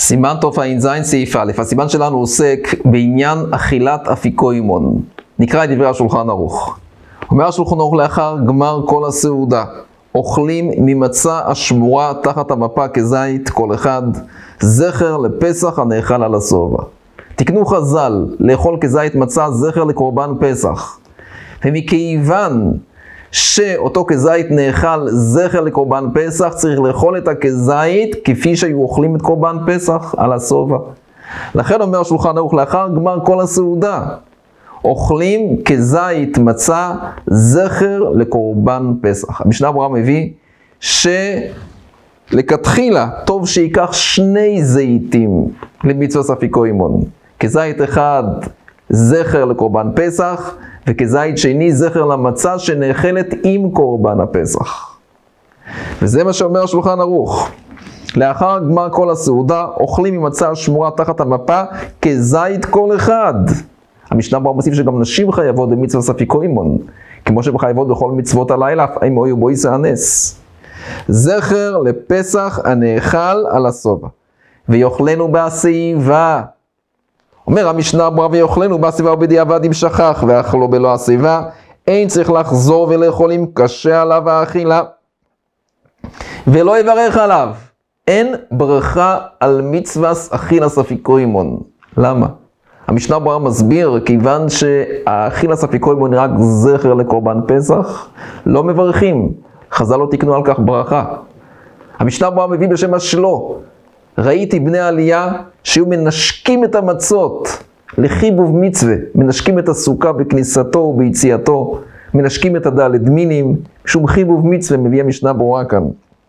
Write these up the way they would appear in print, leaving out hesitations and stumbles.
סימן תע"ז סעיף א', הסימן שלנו עוסק בעניין אכילת אפיקוי מון. נקרא את דברי השולחן ערוך. אומר השולחן ערוך, לאחר גמר כל הסעודה, אוכלים ממצה השמורה תחת המפה כזית כל אחד, זכר לפסח הנאכל על השובע. תקנו חז"ל לאכול כזית מצה זכר לקורבן פסח. ומכיוון שאותו כזית נאכל זכר לקורבן פסח, צריך לאכול את הכזית כפי שהיו אוכלים את קורבן פסח על השובע. לכן אומר השולחן ערוך, לאחר גמר כל הסעודה, אוכלים כזית מצה זכר לקורבן פסח. המשנה ברורה מביא שלכתחילה טוב שיקח 2 זיתים למצוות אפיקוי מון. כזית אחד זכר לקורבן פסח, וכזית שני זכר למצה שנאכלת עם קורבן הפסח. וזה מה שאומר השולחן ערוך. לאחר גמר כל הסעודה, אוכלים ממצה השמורה תחת המפה כזית כל אחד. המשנה ברורה מוסיף שגם נשים חייבות במצוות אפיקוי מון, כמו שחייבות בכל מצוות הלילה, אף אם אוי ובואי הנס. זכר לפסח הנאכל על השובע, ויאכלנו בהשיבה. אומר המשנה ברורה, ויאכלנו בהשיבה ובדיעבד אם שכח ואכלו בלא השיבה, אין צריך לחזור ולאכול אם קשה עליו האכילה, ולא יברך עליו. אין ברכה על מצוות אכילת אפיקוי מון. למה? המשנה ברורה מסביר, כיוון שהאכילת אפיקוי מון רק זכר לקורבן פסח, לא מברכים. חז"ל לא תקנו על כך ברכה. המשנה ברורה מביא בשם השלו, ראיתי בני עלייה שהיו מנשקים את המצות לחיבוב מצווה, מנשקים את הסוכה בכניסתו וביציאתו, מנשקים את הדלת מינים, שום חיבוב מצווה מביא המשנה ברורה כאן.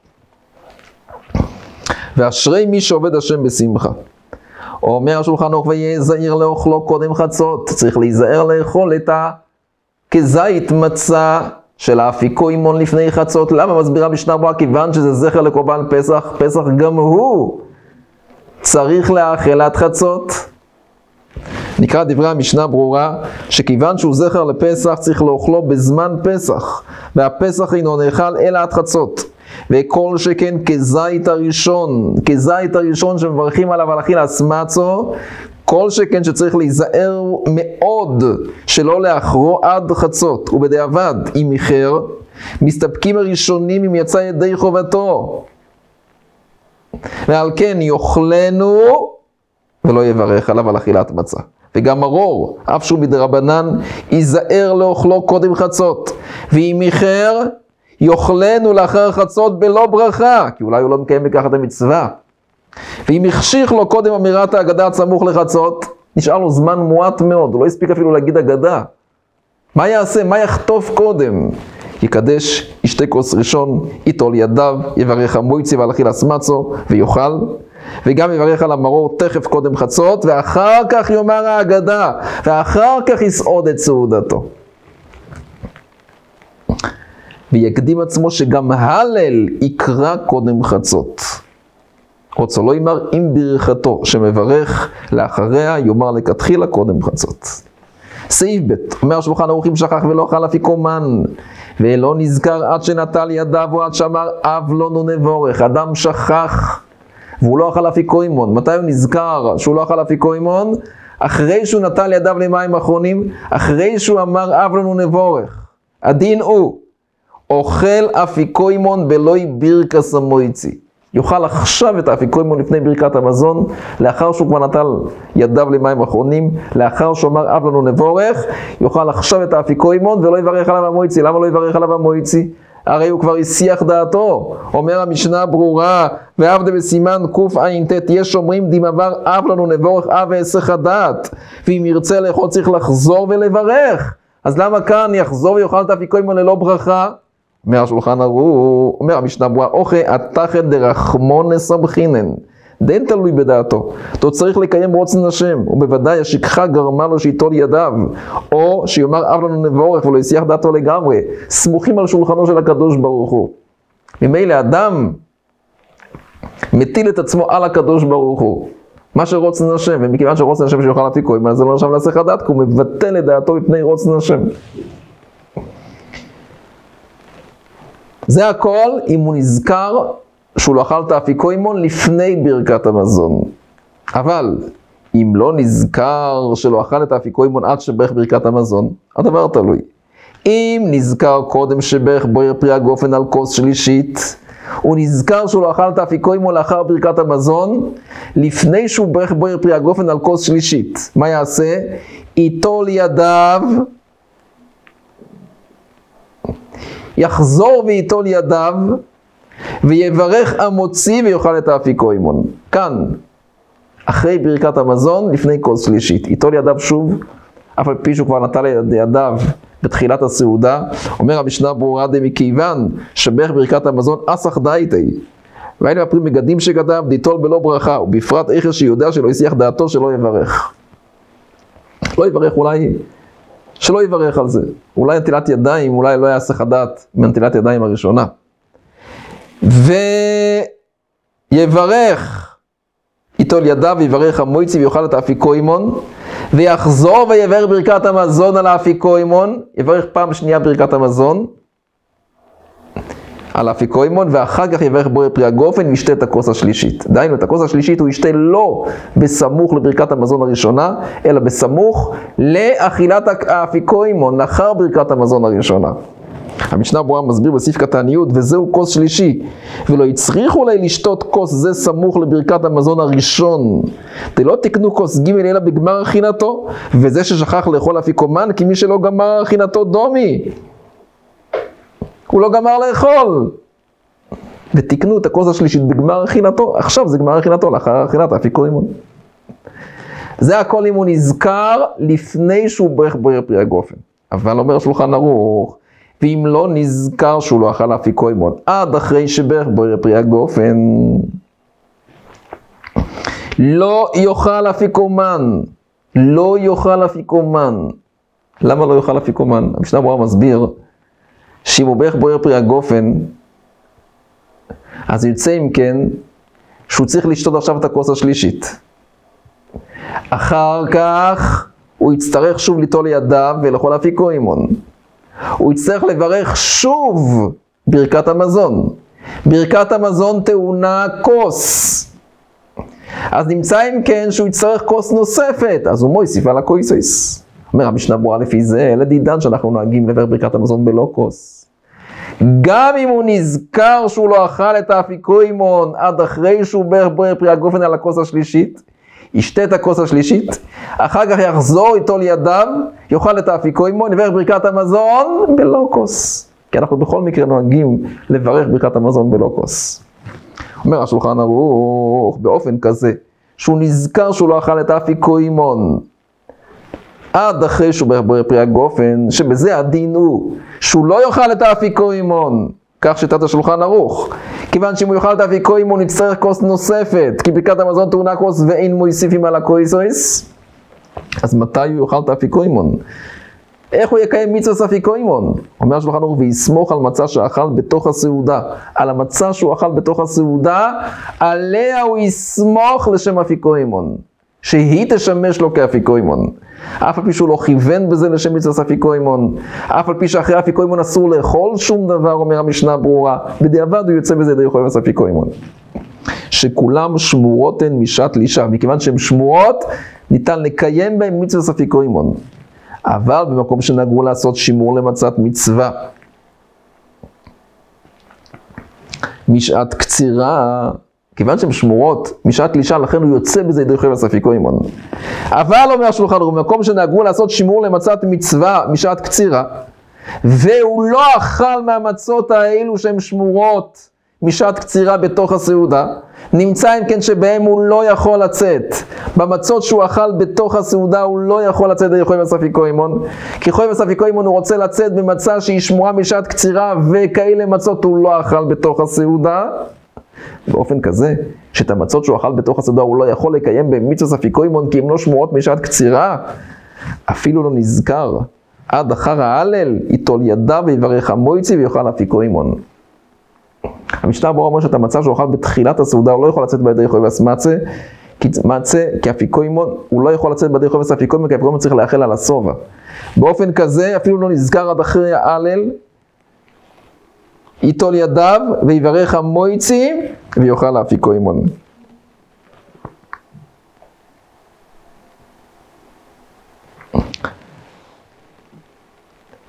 ואשרי מי שעובד השם בשמחה. אומר השולחן ערוך, ויהיה זהיר לאוכלו קודם חצות. צריך להיזהר לאכול את כזית מצה של האפיקוי מון לפני חצות. למה? מסבירה משנה ברורה, כיוון שזה זכר לקורבן פסח, פסח גם הוא צריך לאכילת חצות. נקרא דברי המשנה ברורה, שכיוון שהוא זכר לפסח צריך לאוכלו בזמן פסח, והפסח אינו נאכל אלא עד חצות. וכל שכן כזית הראשון שמברכים עליו על אכילת מצו, כל שכן שצריך להיזהר מאוד שלא לאחרו עד חצות, ובדיעבד אם איחר, מסתפקים הראשונים אם יצא ידי חובתו. ועל כן יאכלנו ולא יברך עליו על אכילת מצה. וגם מרור, אף שהוא מדרבנן, ייזהר לאוכלו קודם חצות, ואם איחר, יאכלנו לאחר חצות בלא ברכה, כי אולי הוא לא מקיים בכך את המצווה. ואם החשיך לו קודם אמירת ההגדה סמוך לחצות, נשאר לו זמן מועט מאוד, הוא לא הספיק אפילו להגיד הגדה. מה יעשה? מה יחטוף קודם? יקדש ישתה כוס ראשון, יטול ידיו, יברך המויצי ועל אכילת מצו ויאכל, וגם יברך על המרור תכף קודם חצות, ואחר כך יאמר ההגדה, ואחר כך יסעוד את סעודתו. ויקדים עצמו שגם הלל יקרא קודם חצות. רוצה לא יאמר עם ברכתו, שמברך לאחריה יאמר לכתחילה קודם חצות. סעיף ב', אומר השולחן ערוך, אם שכח ולא אכל אפיקוי מון, ולא נזכר עד שנטל ידיו או עד שאמר אבלון ונבורך. אדם שכח והוא לא אכל אפיקוי מון. מתי הוא נזכר שהוא לא אכל אפיקוי מון? אחרי שהוא נטל ידיו למים אחרונים, אחרי שהוא אמר אבלון ונבורך. הדין הוא אוכל אפיקוי מון בלוי ברכס המויצי. יאכל עכשיו את האפיקוי מון לפני ברכת המזון, לאחר שהוא כבר נטל ידיו למים אחרונים, לאחר שהוא אמר אב לנו נבורך, יאכל עכשיו את האפיקוי מון ולא יברך עליו המויצי. למה לא יברך עליו המויצי? הרי הוא כבר הסיח דעתו. אומר המשנה ברורה, ועבדה בסימן קע"ט, יש אומרים דמעבר אב לנו נבורך אב והסח הדעת, ואם ירצה לאכול צריך לחזור ולברך. אז למה כאן יחזור ויאכל את האפיקוי מון ללא ברכה? אומר השולחן ערוך, אומר המשנה ברורה, אוכל התחת דרחמון סבחינן, דין תלוי בדעתו. אתה צריך לקיים רוצן השם, ובוודאי השכחה גרמה לו שיטול ידיו, או שיאמר אב לנו נבורך ולא יסיח דעתו לגמרי. סמוכים על שולחנו של הקדוש ברוך הוא. ממילא אדם מטיל את עצמו על הקדוש ברוך הוא, מה שרוצן השם, ומכיוון שרוצן השם שיוכל אפיקוי מון, זה לא נחשב להסח הדעת, כי הוא מבטל את דעתו מפני רוצן השם. זה הכל אם הוא נזכר שהוא לא אכל את האפיקוי מון לפני ברכת המזון. אבל אם לא נזכר שלא אכל את האפיקוימון עד שברך ברכת המזון, הדבר תלוי. אם נזכר קודם שברך בוער פרי הגופן על כוס שלישית, הוא נזכר שהוא לא אכל את האפיקוימון לאחר ברכת המזון, לפני שהוא ברך בוער פרי הגופן על כוס שלישית. מה יעשה? ייטול ידיו, יחזור וייטול ידיו, ויברך המוציא ויאכל את האפיקוימון. כאן, אחרי ברכת המזון, לפני כוס שלישית. ייטול ידיו שוב, אף על פי שהוא כבר נטל ידיו בתחילת הסעודה. אומר המשנה ברורה מכיוון שברך ברכת המזון אסך דייתי. והיינו מפרים מגדים שגדיו דיטול בלא ברכה, ובפרט איכר שיודע שלא יסיח דעתו שלא יברך. לא יברך, אולי שלא יברך על זה. אולי נטילת ידיים, אולי לא יעשה חדת מנטילת ידיים הראשונה. ויברך, ייטול ידיו ויברך המויצי ויאכל את האפיקוימון, ויחזור ויברך ברכת המזון על האפיקוימון, יברך פעם שנייה ברכת המזון על האפיקוימון, ואחר כך יברך בוער פרי הגופן וישתה את הכוס השלישית. דהיינו, את הכוס השלישית הוא ישתה לא בסמוך לברכת המזון הראשונה, אלא בסמוך לאכילת האפיקוימון, לאחר ברכת המזון הראשונה. המשנה ברורה מסביר בסעיף קטן י' וזהו כוס שלישי, ולא יצריך אולי לשתות כוס זה סמוך לברכת המזון הראשון. לא תקנו כוס ג' אלא בגמר אכילתו, וזה ששכח לאכול אפיקומן, כי מי שלא גמר אכילתו דומי. הוא לא גמר לאכול. ותקנו את הכוס השלישית בגמר אכילתו, עכשיו זה גמר אכילתו, לאחר אכילת האפיקוימון. זה הכל אם הוא נזכר לפני שהוא ברך בוער פרי הגופן. אבל אומר השולחן ערוך, ואם לא נזכר שהוא לא אכל אפיקוימון, עד אחרי שברך בוער פרי הגופן, לא יאכל אפיקומן. לא יאכל אפיקומן. למה לא יאכל אפיקומן? המשנה ברורה מסביר, שאם הוא ברך בוער פרי הגופן, אז יוצא אם כן, שהוא צריך לשתות עכשיו את הכוס השלישית. אחר כך, הוא יצטרך שוב ליטול ידיו ולאכול אפיקוימון. הוא יצטרך לברך שוב ברכת המזון. ברכת המזון טעונה כוס. אז נמצא אם כן שהוא יצטרך כוס נוספת, אז הוא מוסיף על הכויסויס. אומר המשנה ברורה לפי זה, לדידן שאנחנו נוהגים לברך ברכת המזון בלא כוס. גם אם הוא נזכר שהוא לא אכל את האפיקוימון עד אחרי שהוא ברך בוער פרי הגופן על הכוס השלישית, ישתה את הכוס השלישית, אחר כך יחזור ייטול ידיו, יאכל את האפיקוימון, יברך ברכת המזון בלא כוס. כי אנחנו בכל מקרה נוהגים לברך ברכת המזון בלא כוס. אומר השולחן ערוך באופן כזה, שהוא נזכר שהוא לא אכל את האפיקוימון, עד אחרי שהוא ברך בוער פרי הגופן, שבזה הדין הוא, שהוא לא יאכל את האפיקוימון, כך שיטת השולחן ערוך. כיוון שאם הוא יאכל את האפיקוימון, יצטרך כוס נוספת, כי ברכת המזון טעונה כוס ואין מוסיפים על הכויסויס. אז מתי הוא יאכל את האפיקוימון? איך הוא יקיים מצוות אפיקוימון? אומר השולחן ערוך, ויסמוך על מצה שאכל בתוך הסעודה. על המצה שהוא אכל בתוך הסעודה, עליה הוא יסמוך לשם אפיקוימון, שהיא תשמש לו כאפיקוימון. אף על פי שהוא לא כיוון בזה לשם מצוות אפיקוימון, אף על פי שאחרי אפיקוימון אסור לאכול שום דבר, אומר המשנה ברורה, בדיעבד הוא יוצא בזה די חייב אפיקוימון. שכולם שמורות הן משעת לישה, מכיוון שהן שמורות, ניתן לקיים בהן מצוות אפיקוימון. אבל במקום שנהגו לעשות שימור למצת מצווה, משעת קצירה, כיוון שהן שמורות משעת לישה, לכן הוא יוצא בזה ידי חייב אפיקוימון. אבל אומר השולחן ערוך, במקום שנהגו לעשות שימור למצת מצווה משעת קצירה, והוא לא אכל מהמצות האלו שהן שמורות משעת קצירה בתוך הסעודה, נמצא אם כן שבהם הוא לא יכול לצאת. במצות שהוא אכל בתוך הסעודה הוא לא יכול לצאת ידי חייב אפיקוימון, כי חייב אפיקוימון הוא רוצה לצאת במצה שהיא שמורה משעת קצירה, וכאלה מצות הוא לא אכל בתוך הסעודה. באופן כזה, שאת המצות שהוא אכל בתוך הסעודה הוא לא יכול לקיים במצוות אפיקוימון, כי הם לא שמורות משעת קצירה, אפילו לא נזכר. עד אחר ההלל, ייטול ידיו ויברך המויצי ויאכל אפיקוימון. המשנה ברורה אומר שאת המצה שהוא אכל בתחילת הסעודה, הוא לא יכול לצאת בידי חייב מצה, כי אפיקוימון, הוא לא יכול לצאת בידי חייב אפיקוימון, כי אפיקוימון צריך לאכל על הסובה. באופן כזה, אפילו לא נזכר עד אחרי ההלל, ייטול ידיו ויברך המויצי ויאכל האפיקוימון.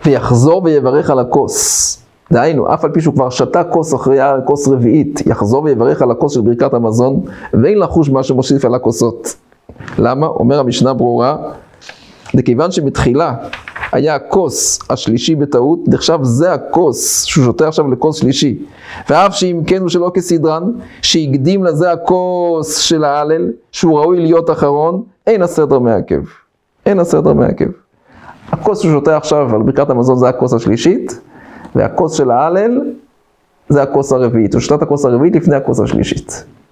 ויחזור ויברך על הכוס. דהיינו, אף על פי שהוא כבר שתה כוס אחרי כוס רביעית, יחזור ויברך על הכוס של ברכת המזון, ואין לחוש מה שמוסיף על הכוסות. למה? אומר המשנה ברורה, מכיוון שבתחילה היה הכוס השלישי בטעות, נחשב זה הכוס שהוא שותה עכשיו לכוס שלישי. ואף שאם כן הוא שלא כסדרן, שהקדים לזה הכוס של ההלל, שהוא ראוי להיות אחרון, אין הסדר מעכב. אין הסדר מעכב. הכוס שהוא שותה עכשיו על ברכת המזון זה הכוס השלישית, והכוס של ההלל זה הכוס הרביעית. הוא שתה את הכוס הרביעית לפני הכוס השלישית.